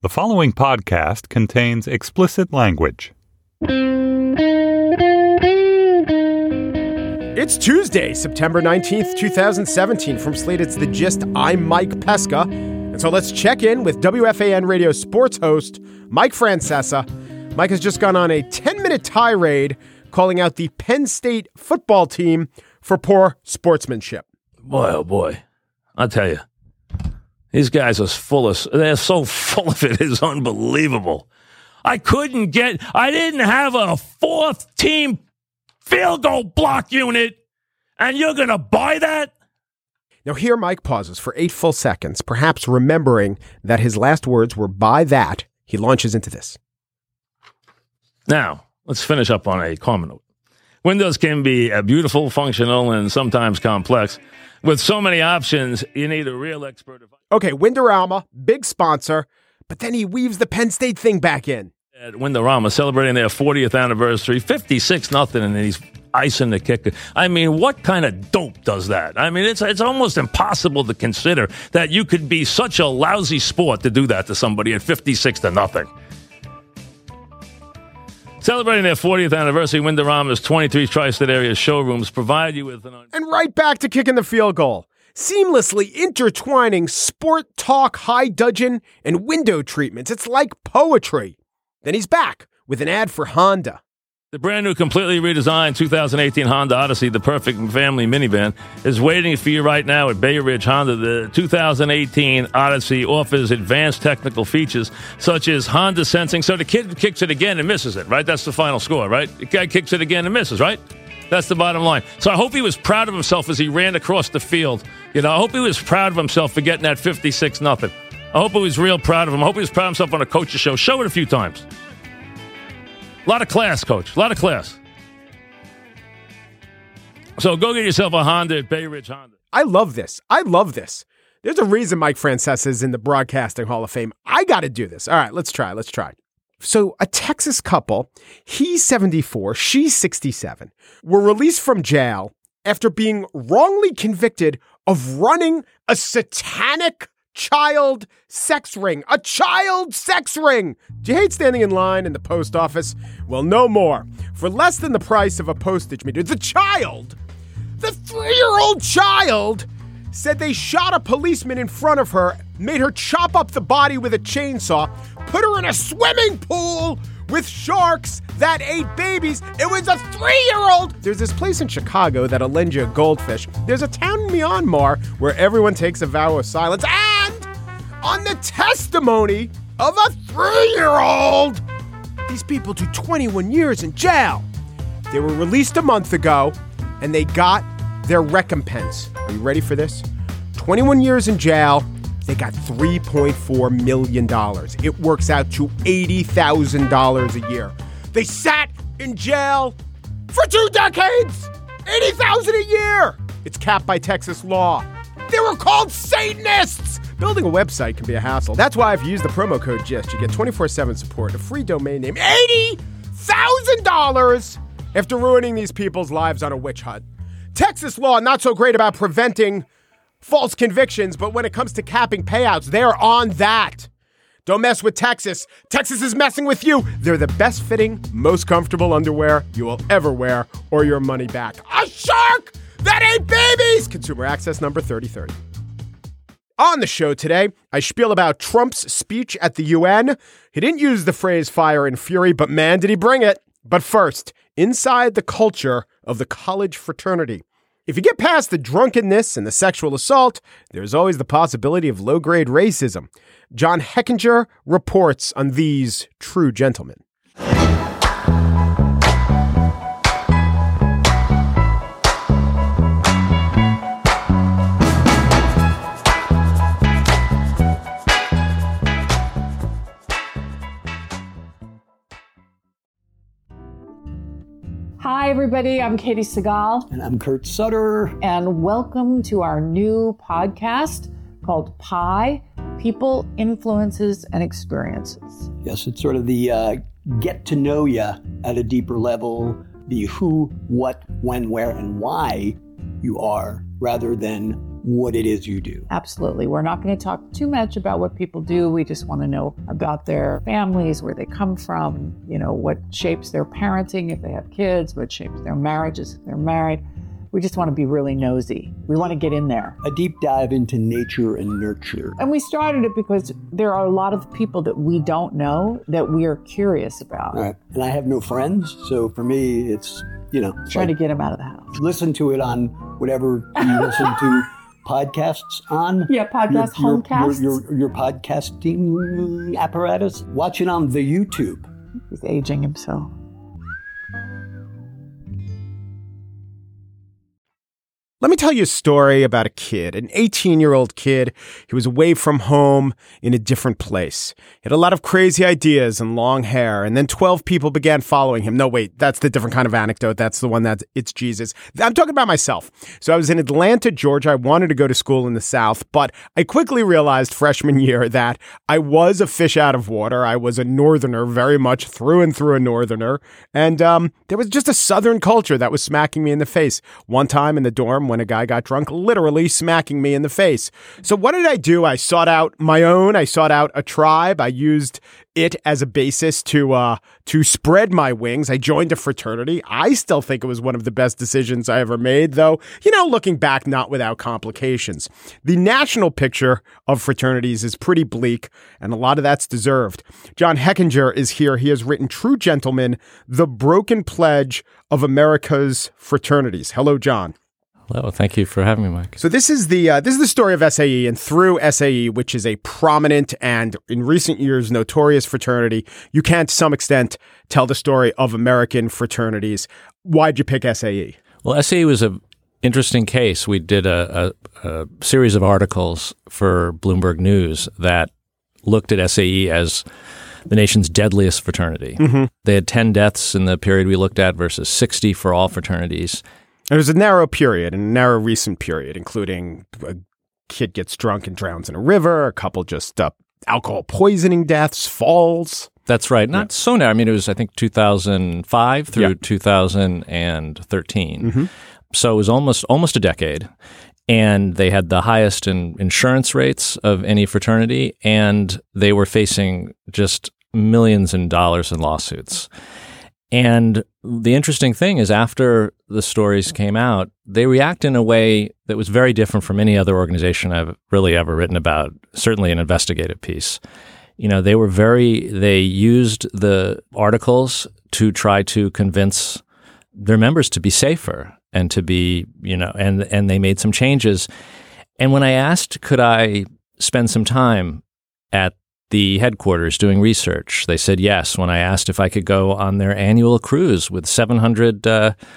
The following podcast contains explicit language. It's Tuesday, September 19th, 2017. From Slate, it's The Gist. I'm Mike Pesca. And so let's check in with WFAN radio sports host Mike Francesa. Mike has just gone on a 10-minute tirade calling out the Penn State football team for poor sportsmanship. Boy, oh boy. I'll tell you. These guys are they're so full of it, it's unbelievable. I didn't have a fourth team field goal block unit, and you're going to buy that? Now here Mike pauses for 8 full seconds, perhaps remembering that his last words were "buy that." He launches into this. Now, let's finish up on a common note. Windows can be beautiful, functional, and sometimes complex. With so many options, you need a real expert. Okay, Windorama, big sponsor, but then he weaves the Penn State thing back in. At Windorama, celebrating their 40th anniversary, 56-0, and he's icing the kicker. I mean, what kind of dope does that? I mean, it's almost impossible to consider that you could be such a lousy sport to do that to somebody at 56-0. Celebrating their 40th anniversary, Windorama's 23 tri-state area showrooms provide you with And right back to kicking the field goal. Seamlessly intertwining sport talk, high dudgeon, and window treatments. It's like poetry. Then he's back with an ad for Honda. The brand new, completely redesigned 2018 Honda Odyssey, the perfect family minivan, is waiting for you right now at Bay Ridge Honda. The 2018 Odyssey offers advanced technical features such as Honda sensing. So the kid kicks it again and misses it, right? That's the final score, right? The guy kicks it again and misses, right? That's the bottom line. So I hope he was proud of himself as he ran across the field. You know, I hope he was proud of himself for getting that 56-0. I hope he was real proud of him. I hope he was proud of himself on a coach's show. Show it a few times. A lot of class, Coach. A lot of class. So go get yourself a Honda at Bay Ridge Honda. I love this. I love this. There's a reason Mike Francesa is in the Broadcasting Hall of Fame. I got to do this. All right, let's try. So a Texas couple, he's 74, she's 67, were released from jail after being wrongly convicted of running a satanic child sex ring. A child sex ring! Do you hate standing in line in the post office? Well, no more. For less than the price of a postage meter, the 3-year-old child, said they shot a policeman in front of her, made her chop up the body with a chainsaw, put her in a swimming pool with sharks that ate babies. It was a 3-year-old. There's this place in Chicago that'll lend you a goldfish. There's a town in Myanmar where everyone takes a vow of silence. And on the testimony of a 3-year-old, these people do 21 years in jail. They were released a month ago, and they got their recompense. Are you ready for this? 21 years in jail. They got $3.4 million. It works out to $80,000 a year. They sat in jail for 2 decades. $80,000 a year. It's capped by Texas law. They were called Satanists. Building a website can be a hassle. That's why if you use the promo code GIST, you get 24/7 support, a free domain name, $80,000 after ruining these people's lives on a witch hunt. Texas law, not so great about preventing false convictions, but when it comes to capping payouts, they're on that. Don't mess with Texas. Texas is messing with you. They're the best fitting, most comfortable underwear you will ever wear, or your money back. A shark that ate babies! Consumer Access number 3030. On the show today, I spiel about Trump's speech at the UN. He didn't use the phrase fire and fury, but man, did he bring it. But first, inside the culture of the college fraternity. If you get past the drunkenness and the sexual assault, there's always the possibility of low-grade racism. John Heckinger reports on these true gentlemen. Hi, everybody. I'm Katie Segal. And I'm Kurt Sutter. And welcome to our new podcast called PIE, People, Influences, and Experiences. Yes, it's sort of the get to know you at a deeper level, the who, what, when, where, and why you are, rather than what it is you do. Absolutely. We're not going to talk too much about what people do. We just want to know about their families, where they come from, what shapes their parenting if they have kids, what shapes their marriages if they're married. We just want to be really nosy. We want to get in there. A deep dive into nature and nurture. And we started it because there are a lot of people that we don't know that we are curious about. Right. And I have no friends, so for me, it's, Trying to get them out of the house. Listen to it on whatever you listen to podcasts on. Yeah, homecasts. Your podcasting apparatus. Watch it on the YouTube. He's aging himself. Let me tell you a story about a kid, an 18-year-old kid. He was away from home in a different place. He had a lot of crazy ideas and long hair, and then 12 people began following him. No, wait, that's the different kind of anecdote. That's the one that's it's Jesus. I'm talking about myself. So I was in Atlanta, Georgia. I wanted to go to school in the South, but I quickly realized freshman year that I was a fish out of water. I was a Northerner, very much through and through a Northerner, and there was just a Southern culture that was smacking me in the face. One time in the dorm, when a guy got drunk, literally smacking me in the face. So what did I do? I sought out my own. I sought out a tribe. I used it as a basis to spread my wings. I joined a fraternity. I still think it was one of the best decisions I ever made, though, looking back, not without complications. The national picture of fraternities is pretty bleak, and a lot of that's deserved. John Hechinger is here. He has written True Gentlemen, The Broken Pledge of America's Fraternities. Hello, John. Hello, thank you for having me, Mike. So this is the story of SAE, and through SAE, which is a prominent and in recent years notorious fraternity, you can to some extent tell the story of American fraternities. Why'd you pick SAE? Well, SAE was an interesting case. We did a series of articles for Bloomberg News that looked at SAE as the nation's deadliest fraternity. Mm-hmm. They had 10 deaths in the period we looked at versus 60 for all fraternities. There was a narrow period, and a narrow recent period, including a kid gets drunk and drowns in a river, a couple just alcohol poisoning deaths, falls. That's right. Not so narrow. I mean, it was, I think, 2005 through 2013. Mm-hmm. So it was almost a decade. And they had the highest insurance rates of any fraternity, and they were facing just millions in dollars in lawsuits. And the interesting thing is, after the stories came out, they react in a way that was very different from any other organization I've really ever written about, certainly an investigative piece. They used the articles to try to convince their members to be safer and to be, and they made some changes. And when I asked, could I spend some time at the headquarters doing research, they said yes. When I asked if I could go on their annual cruise with 700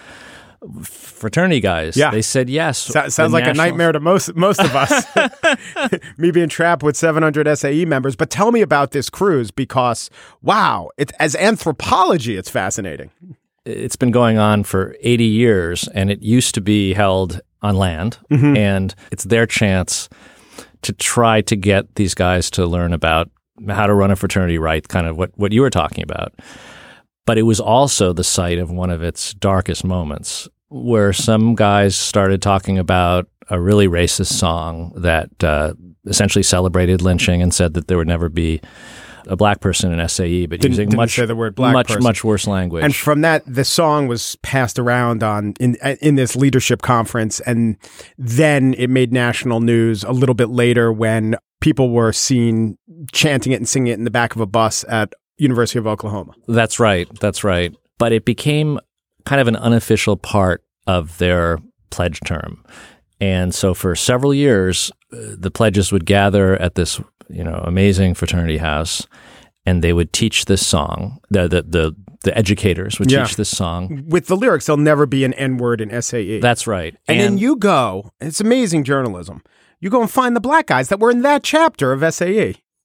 fraternity guys, they said yes. Sounds like a nightmare to most of us. Me being trapped with 700 SAE members. But tell me about this cruise, because, wow, as anthropology, it's fascinating. It's been going on for 80 years, and it used to be held on land, and it's their chance to try to get these guys to learn about how to run a fraternity right, kind of what you were talking about. But it was also the site of one of its darkest moments, where some guys started talking about a really racist song that essentially celebrated lynching and said that there would never be a black person in SAE, but using say the word black much worse language. And from that, the song was passed around in this leadership conference, and then it made national news a little bit later when people were seen chanting it and singing it in the back of a bus at University of Oklahoma. That's right. But it became kind of an unofficial part of their pledge term. And so for several years, the pledges would gather at this amazing fraternity house, and they would teach this song. The educators would teach this song. With the lyrics, there'll never be an N-word in SAE. That's right. And then you go, it's amazing journalism, you go and find the black guys that were in that chapter of SAE.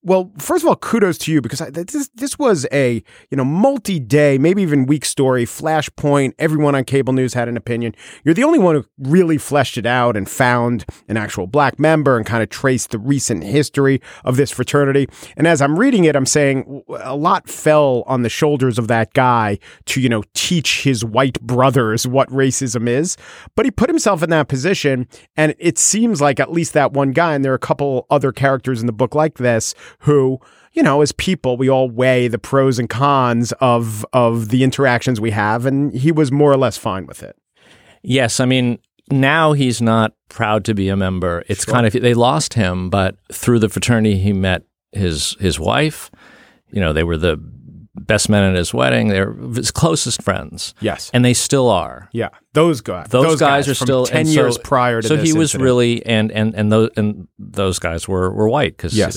Well, first of all, kudos to you because this was a multi-day, maybe even week story, flashpoint. Everyone on cable news had an opinion. You're the only one who really fleshed it out and found an actual black member and kind of traced the recent history of this fraternity. And as I'm reading it, I'm saying a lot fell on the shoulders of that guy to teach his white brothers what racism is. But he put himself in that position, and it seems like at least that one guy, and there are a couple other characters in the book like this, who, as people, we all weigh the pros and cons of the interactions we have, and he was more or less fine with it. Yes, I mean, now he's not proud to be a member. It's kind of, they lost him, but through the fraternity, he met his wife. They were the best men at his wedding. They're his closest friends. Yes. And they still are. Yeah. Those guys are from still 10 years prior to this. So he was incident. really, and those guys were white. Yes.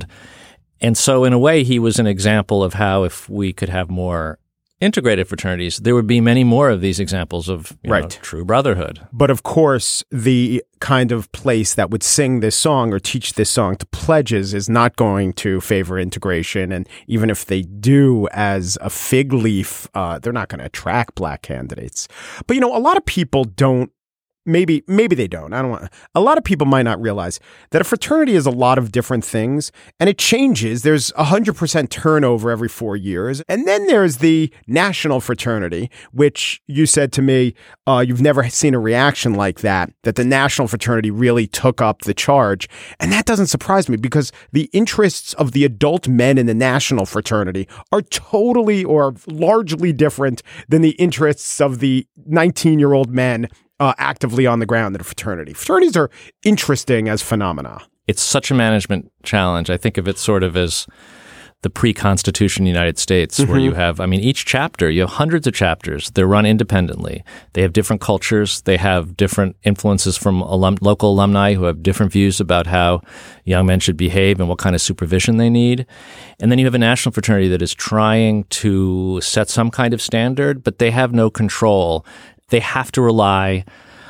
And so in a way, he was an example of how if we could have more integrated fraternities, there would be many more of these examples of true brotherhood. But of course, the kind of place that would sing this song or teach this song to pledges is not going to favor integration. And even if they do as a fig leaf, they're not going to attract black candidates. But, a lot of people don't. Maybe they don't. I don't want. A lot of people might not realize that a fraternity is a lot of different things, and it changes. There's 100% turnover every 4 years, and then there's the national fraternity, which you said to me, you've never seen a reaction like that. That the national fraternity really took up the charge, and that doesn't surprise me because the interests of the adult men in the national fraternity are totally or largely different than the interests of the 19-year-old men actively on the ground in a fraternity. Fraternities are interesting as phenomena. It's such a management challenge. I think of it sort of as the pre-Constitution United States, where you have, each chapter, you have hundreds of chapters. They're run independently. They have different cultures. They have different influences from local alumni who have different views about how young men should behave and what kind of supervision they need. And then you have a national fraternity that is trying to set some kind of standard, but they have no control. They have to rely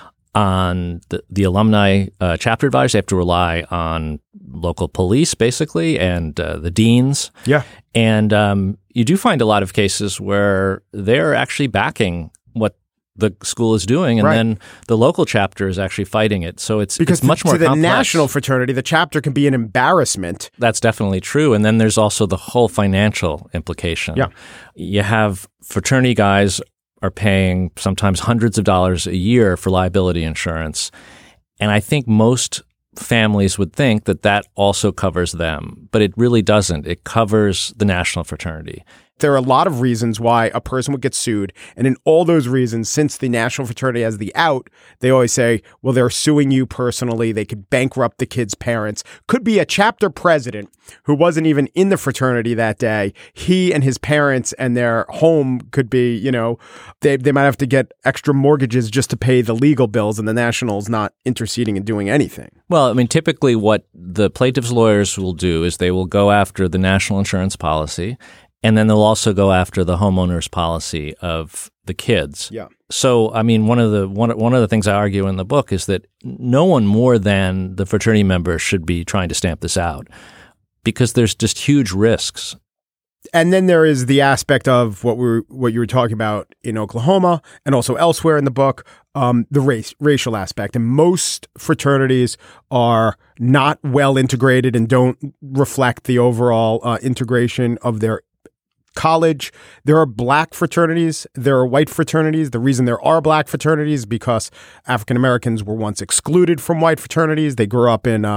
on the alumni chapter advisors. They have to rely on local police, basically, and the deans. Yeah. And you do find a lot of cases where they're actually backing what the school is doing, and then the local chapter is actually fighting it. So it's much more complex. To the national fraternity, the chapter can be an embarrassment. That's definitely true. And then there's also the whole financial implication. Yeah. You have fraternity guys are paying sometimes hundreds of dollars a year for liability insurance. And I think most families would think that that also covers them, but it really doesn't. It covers the national fraternity. There are a lot of reasons why a person would get sued. And in all those reasons, since the national fraternity has the out, they always say, well, they're suing you personally. They could bankrupt the kid's parents. Could be a chapter president who wasn't even in the fraternity that day. He and his parents and their home could be, they might have to get extra mortgages just to pay the legal bills, and the national's not interceding and doing anything. Well, typically what the plaintiff's lawyers will do is they will go after the national insurance policy, and then they'll also go after the homeowner's policy of the kids. Yeah. So, one of the things I argue in the book is that no one more than the fraternity members should be trying to stamp this out, because there's just huge risks. And then there is the aspect of what you were talking about in Oklahoma and also elsewhere in the book, the racial aspect. And most fraternities are not well integrated and don't reflect the overall integration of their college. There are black fraternities. There are white fraternities. The reason there are black fraternities is because African Americans were once excluded from white fraternities. They grew up in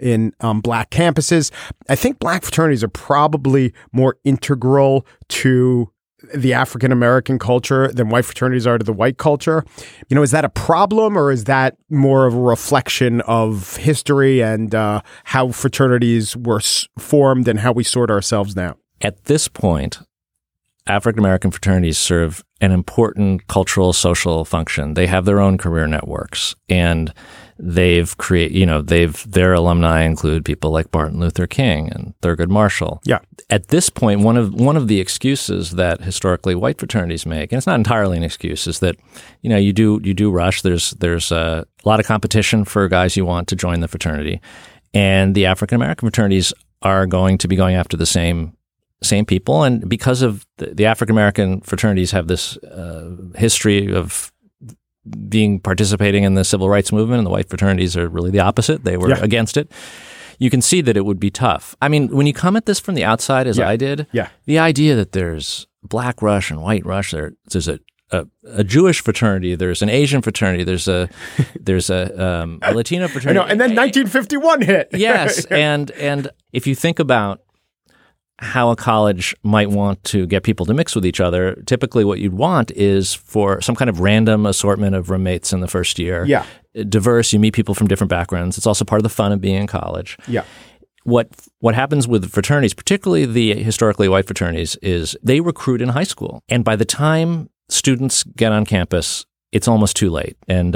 black campuses. I think black fraternities are probably more integral to the African American culture than white fraternities are to the white culture. Is that a problem, or is that more of a reflection of history and how fraternities were formed and how we sort ourselves now? At this point, African American fraternities serve an important cultural, social function. They have their own career networks, and they've their alumni include people like Martin Luther King and Thurgood Marshall. Yeah. At this point, one of the excuses that historically white fraternities make, and it's not entirely an excuse, is that you do rush. There's a lot of competition for guys you want to join the fraternity. And the African American fraternities are going to be going after the same people. And because of the African American fraternities have this history of participating in the civil rights movement, and the white fraternities are really the opposite. They were against it. You can see that it would be tough. I mean, when you come at this from the outside, as I did, the idea that there's Black Rush and White Rush, there's a Jewish fraternity, there's an Asian fraternity, there's a Latino fraternity. I know, and then 1951 hit. Yes, and if you think about how a college might want to get people to mix with each other, typically what you'd want is for some kind of random assortment of roommates in the first year. Yeah. Diverse, you meet people from different backgrounds. It's also part of the fun of being in college. Yeah. What happens with fraternities, particularly the historically white fraternities, is they recruit in high school. And by the time students get on campus, it's almost too late. And,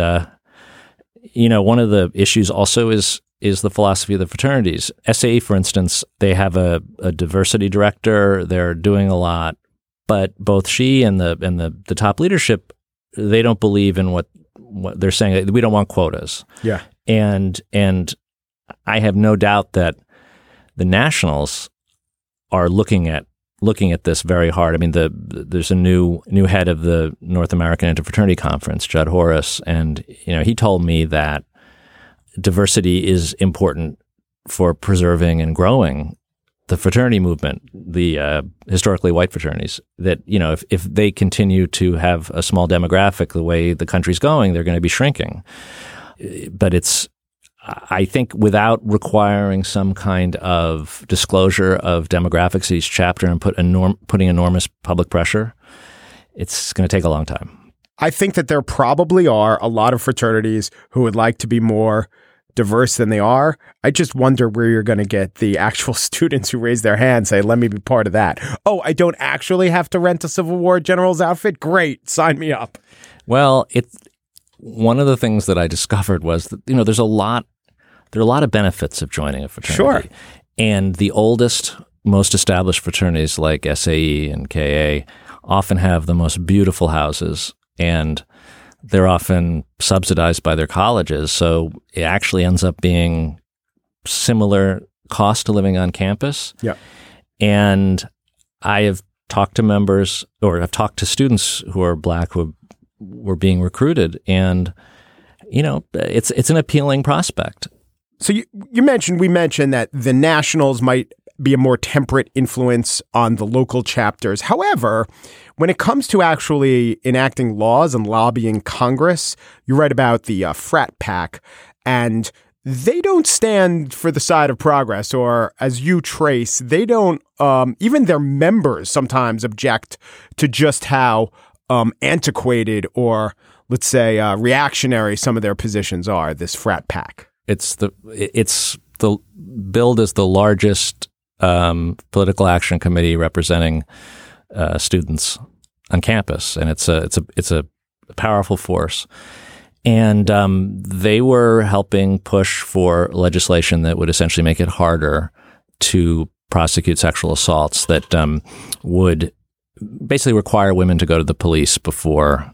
one of the issues also is the philosophy of the fraternities. SAE, for instance, they have a diversity director. They're doing a lot, but both she and the top leadership, they don't believe in what they're saying. We don't want quotas. Yeah, and I have no doubt that the nationals are looking at this very hard. I mean, there's a new head of the North American Interfraternity Conference, Judd Horace, and he told me that diversity is important for preserving and growing the fraternity movement, the historically white fraternities. That if they continue to have a small demographic the way the country's going, they're going to be shrinking. But I think without requiring some kind of disclosure of demographics at each chapter and putting enormous public pressure, it's going to take a long time. I think that there probably are a lot of fraternities who would like to be more diverse than they are. I just wonder where you're going to get the actual students who raise their hand, say, let me be part of that. Oh, I don't actually have to rent a Civil War general's outfit? Great. Sign me up. Well, one of the things that I discovered was that, there are a lot of benefits of joining a fraternity. Sure. And the oldest, most established fraternities like SAE and KA often have the most beautiful houses, and they're often subsidized by their colleges. So it actually ends up being similar cost to living on campus. Yeah. And I have talked to members, or I've talked to students who are Black who were being recruited, and it's an appealing prospect. So we mentioned that the nationals might be a more temperate influence on the local chapters. However, when it comes to actually enacting laws and lobbying Congress, you write about the frat pack, and they don't stand for the side of progress, or as you trace, they don't, even their members sometimes object to just how antiquated or, let's say, reactionary some of their positions are, this frat pack. It's billed as the largest political action committee representing students on campus, and it's a powerful force. And they were helping push for legislation that would essentially make it harder to prosecute sexual assaults, that would basically require women to go to the police before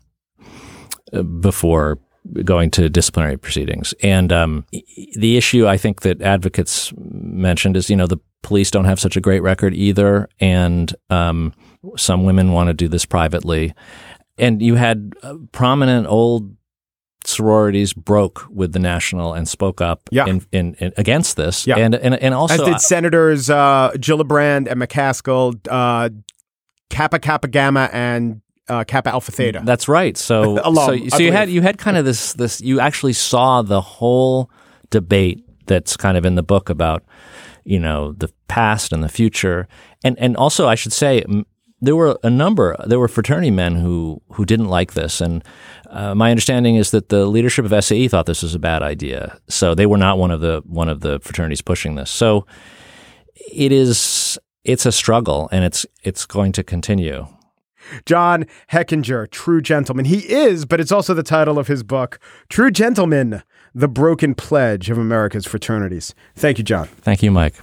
going to disciplinary proceedings. And the issue I think that advocates mentioned is, the police don't have such a great record either, and some women want to do this privately. And you had prominent old sororities broke with the national and spoke up in against this. Yeah. And also, as did Senators Gillibrand and McCaskill, Kappa Kappa Gamma and Kappa Alpha Theta. That's right. So you had kind of this. You actually saw the whole debate that's kind of in the book about the past and the future, and also I should say there were fraternity men who didn't like this, and my understanding is that the leadership of SAE thought this was a bad idea, so they were not one of the fraternities pushing this. So it's a struggle, and it's going to continue. John Hechinger, True Gentleman. He is, but it's also the title of his book, True Gentleman, The Broken Pledge of America's Fraternities. Thank you, John. Thank you, Mike.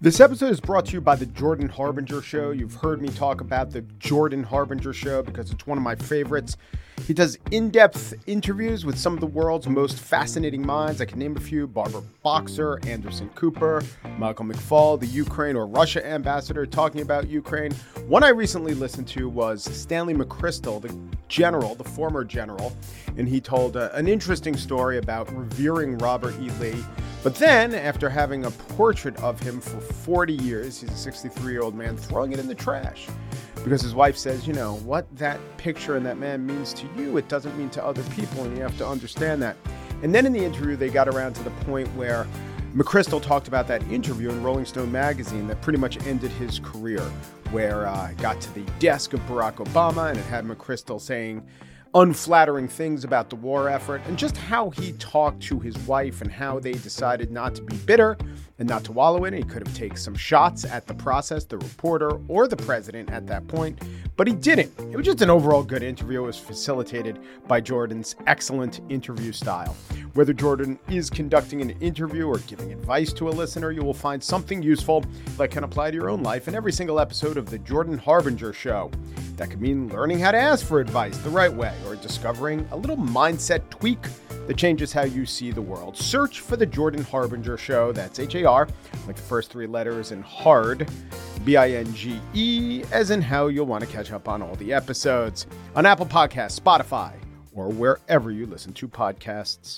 This episode is brought to you by the Jordan Harbinger Show. You've heard me talk about the Jordan Harbinger Show because it's one of my favorites. He does in-depth interviews with some of the world's most fascinating minds. I can name a few: Barbara Boxer, Anderson Cooper, Michael McFaul, the Ukraine or Russia ambassador talking about Ukraine. One I recently listened to was Stanley McChrystal, the general, the former general, and he told an interesting story about revering Robert E. Lee. But then, after having a portrait of him for 40 years, he's a 63-year-old man, throwing it in the trash. Because his wife says, you know, what that picture and that man means to you, it doesn't mean to other people, and you have to understand that. And then in the interview, they got around to the point where McChrystal talked about that interview in Rolling Stone magazine that pretty much ended his career, where it got to the desk of Barack Obama, and it had McChrystal saying unflattering things about the war effort, and just how he talked to his wife and how they decided not to be bitter and not to wallow in it. He could have taken some shots at the process, the reporter, or the president at that point, but he didn't. It was just an overall good interview. It was facilitated by Jordan's excellent interview style. Whether Jordan is conducting an interview or giving advice to a listener, you will find something useful that can apply to your own life in every single episode of the Jordan Harbinger Show. That could mean learning how to ask for advice the right way, or discovering a little mindset tweak that changes how you see the world. Search for the Jordan Harbinger Show. That's H-A-R, like the first three letters, and hard, B-I-N-G-E, as in how you'll want to catch up on all the episodes on Apple Podcasts, Spotify, or wherever you listen to podcasts.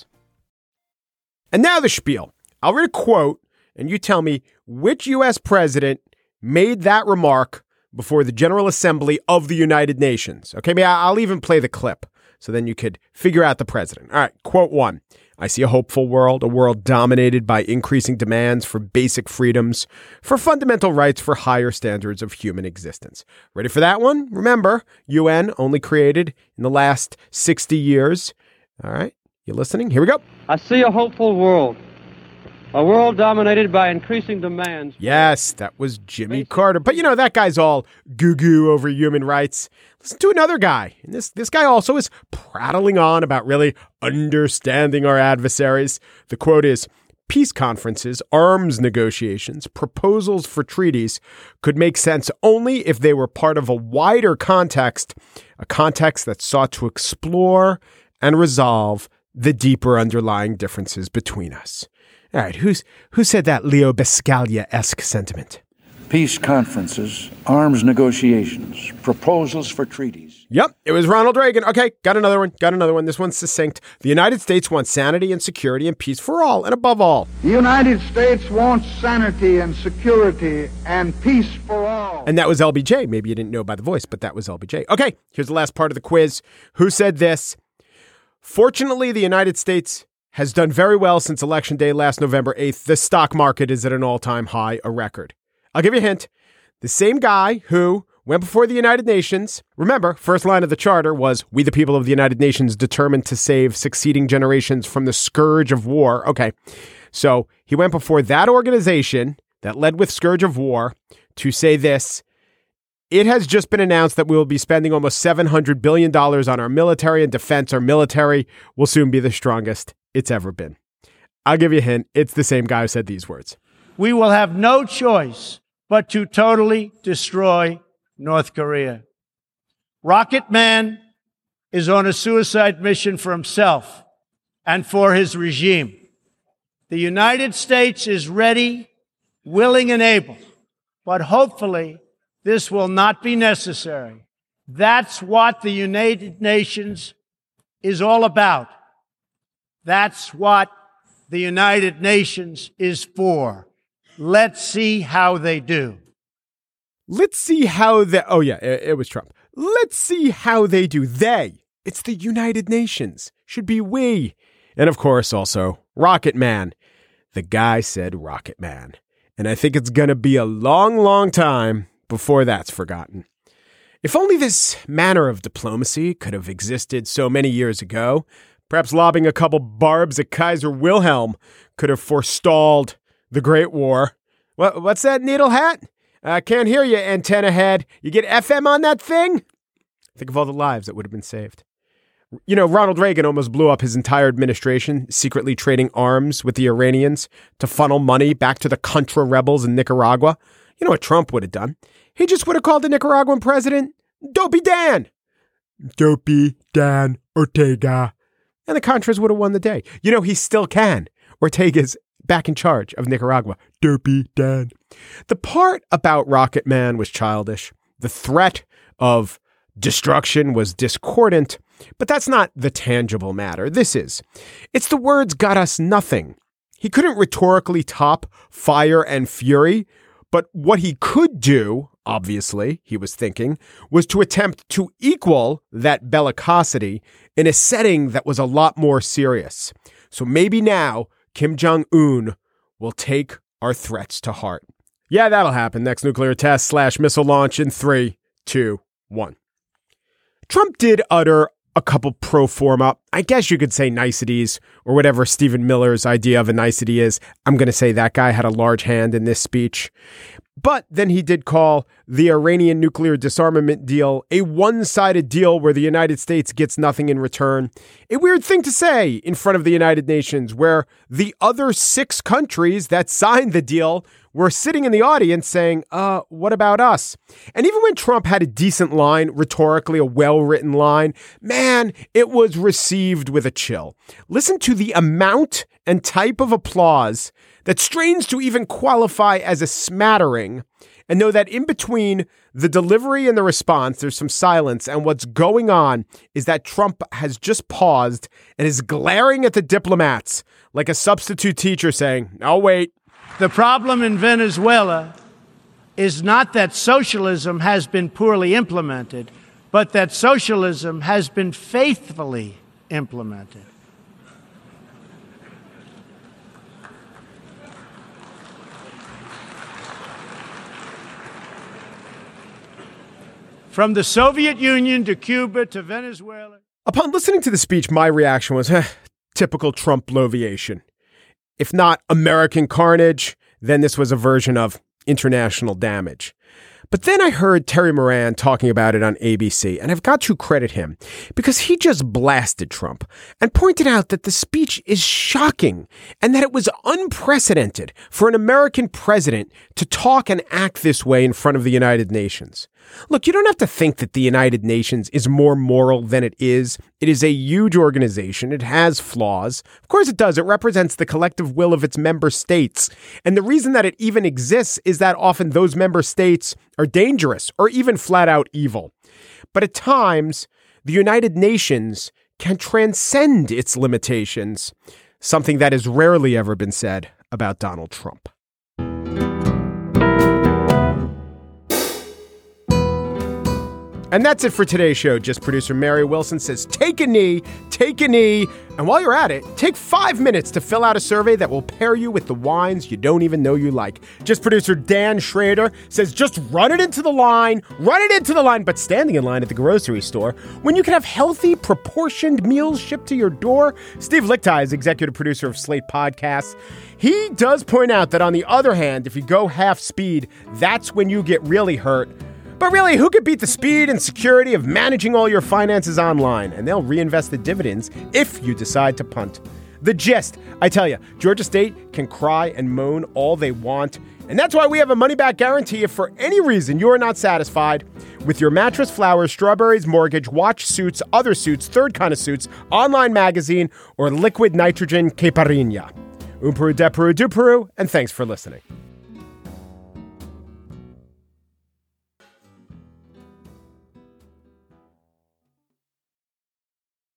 And now the spiel. I'll read a quote, and you tell me which U.S. president made that remark before the General Assembly of the United Nations. Okay, I'll even play the clip so then you could figure out the president. All right, quote 1. I see a hopeful world, a world dominated by increasing demands for basic freedoms, for fundamental rights, for higher standards of human existence. Ready for that one? Remember, UN only created in the last 60 years. All right, you listening? Here we go. I see a hopeful world. A world dominated by increasing demands. Yes, that was Jimmy Carter. But, you know, that guy's all goo-goo over human rights. Listen to another guy. And this guy also is prattling on about really understanding our adversaries. The quote is, peace conferences, arms negotiations, proposals for treaties could make sense only if they were part of a wider context, a context that sought to explore and resolve the deeper underlying differences between us. All right, who said that Leo Biscaglia-esque sentiment? Peace conferences, arms negotiations, proposals for treaties. Yep, it was Ronald Reagan. Okay, got another one. This one's succinct. The United States wants sanity and security and peace for all and above all. The United States wants sanity and security and peace for all. And that was LBJ. Maybe you didn't know by the voice, but that was LBJ. Okay, here's the last part of the quiz. Who said this? Fortunately, the United States has done very well since Election Day last November 8th. The stock market is at an all-time high, a record. I'll give you a hint. The same guy who went before the United Nations, remember, first line of the charter was, we the people of the United Nations determined to save succeeding generations from the scourge of war. Okay, so he went before that organization that led with scourge of war to say this: it has just been announced that we will be spending almost $700 billion on our military and defense. Our military will soon be the strongest it's ever been. I'll give you a hint. It's the same guy who said these words. We will have no choice but to totally destroy North Korea. Rocket Man is on a suicide mission for himself and for his regime. The United States is ready, willing, and able, but hopefully this will not be necessary. That's what the United Nations is all about. That's what the United Nations is for. Let's see how they do. Let's see how they... Oh, yeah, it was Trump. Let's see how they do. They. It's the United Nations. Should be we. And, of course, also Rocket Man. The guy said Rocket Man. And I think it's going to be a long, long time before that's forgotten. If only this manner of diplomacy could have existed so many years ago, perhaps lobbing a couple barbs at Kaiser Wilhelm could have forestalled the Great War. What's that needle hat? Can't hear you, antenna head. You get FM on that thing? Think of all the lives that would have been saved. You know, Ronald Reagan almost blew up his entire administration, secretly trading arms with the Iranians to funnel money back to the Contra rebels in Nicaragua. You know what Trump would have done? He just would have called the Nicaraguan president Dopey Dan. Dopey Dan Ortega. And the Contras would have won the day. You know, he still can. Ortega's back in charge of Nicaragua. Dopey Dan. The part about Rocket Man was childish. The threat of destruction was discordant, but that's not the tangible matter. This is. It's the words got us nothing. He couldn't rhetorically top fire and fury, but what he could do, obviously, he was thinking, was to attempt to equal that bellicosity in a setting that was a lot more serious. So maybe now Kim Jong-un will take our threats to heart. Yeah, that'll happen. Next nuclear test / missile launch in 3, 2, 1. Trump did utter a couple pro forma, I guess you could say niceties, or whatever Stephen Miller's idea of a nicety is. I'm going to say that guy had a large hand in this speech. But then he did call the Iranian nuclear disarmament deal a one-sided deal where the United States gets nothing in return. A weird thing to say in front of the United Nations, where the other 6 countries that signed the deal were sitting in the audience saying, what about us? And even when Trump had a decent line, rhetorically a well-written line, man, it was received with a chill. Listen to the amount and type of applause that strains to even qualify as a smattering, and know that in between the delivery and the response, there's some silence, and what's going on is that Trump has just paused and is glaring at the diplomats like a substitute teacher saying, "I'll wait." The problem in Venezuela is not that socialism has been poorly implemented, but that socialism has been faithfully implemented. From the Soviet Union to Cuba to Venezuela. Upon listening to the speech, my reaction was, typical Trump bloviation. If not American carnage, then this was a version of international damage. But then I heard Terry Moran talking about it on ABC, and I've got to credit him because he just blasted Trump and pointed out that the speech is shocking and that it was unprecedented for an American president to talk and act this way in front of the United Nations. Look, you don't have to think that the United Nations is more moral than it is. It is a huge organization. It has flaws. Of course it does. It represents the collective will of its member states. And the reason that it even exists is that often those member states are dangerous or even flat out evil. But at times, the United Nations can transcend its limitations, something that has rarely ever been said about Donald Trump. And that's it for today's show. Just producer Mary Wilson says, take a knee. And while you're at it, take 5 minutes to fill out a survey that will pair you with the wines you don't even know you like. Just producer Dan Schrader says, just run it into the line, but standing in line at the grocery store when you can have healthy, proportioned meals shipped to your door. Steve Lichtai is executive producer of Slate Podcasts. He does point out that on the other hand, if you go half speed, that's when you get really hurt. But really, who could beat the speed and security of managing all your finances online? And they'll reinvest the dividends if you decide to punt. The gist, I tell you, Georgia State can cry and moan all they want. And that's why we have a money-back guarantee if for any reason you're not satisfied with your mattress, flowers, strawberries, mortgage, watch, suits, other suits, third kind of suits, online magazine, or liquid nitrogen caipirinha. Un Peru, de Peru, du Peru, and thanks for listening.